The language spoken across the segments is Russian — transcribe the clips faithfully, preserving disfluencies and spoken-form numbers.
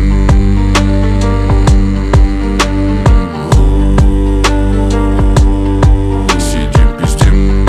дым. Сидим, пиздим.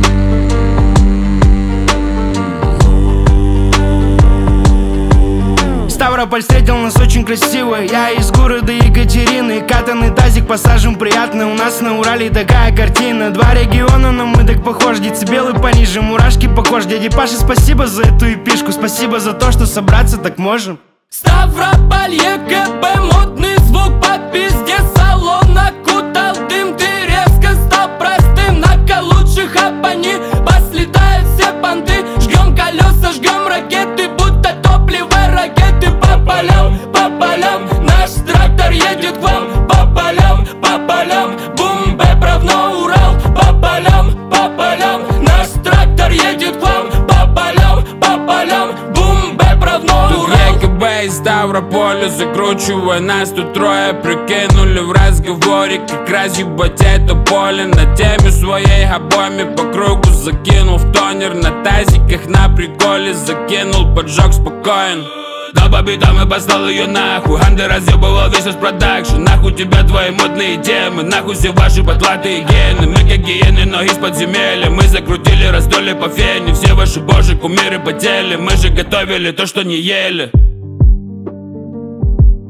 Ставрополь встретил нас очень красиво. Я из города Екатерины. Катанный тазик, пассажем приятный. У нас на Урале такая картина. Два региона, но мы так похожи. Децибелы пониже, мурашки по коже. Дяде Паше спасибо за эту эпишку. Спасибо за то, что собраться так можем. Ставрополь, ЕКБ, модный звук по пизде. Салон окутал дым, ты резко стал простым. На лучших оппони, послетают все понты. Жгем колеса, жгем ракеты, будто топливо ракеты. По полям, по полям, наш трактор едет к вам. По полям, по полям, бум-бэп равно Урал. По полям, по полям, наш трактор едет к вам. По полям, по полям, бум-бэп равно Урал. ЕКБ из Ставрополя, закручивая нас тут трое. Прикинули в разговоре, как раз ебать это поле. На теме своей обоими по кругу закинул в тонер. На тазиках на приколе закинул, поджог спокоен. Дал по битам и послал ее нахуй. Анды разъебывал весь наш продакшн. Нахуй тебя твои модные темы. Нахуй все ваши потлатые гены. Мы как гиены, но из подземелья. Мы закрутили раздолье по фене. Все ваши божьи кумиры потели. Мы же готовили то, что не ели.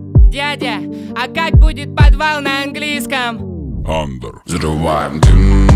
Дядя, а как будет подвал на английском? Андер. Взрываем дым.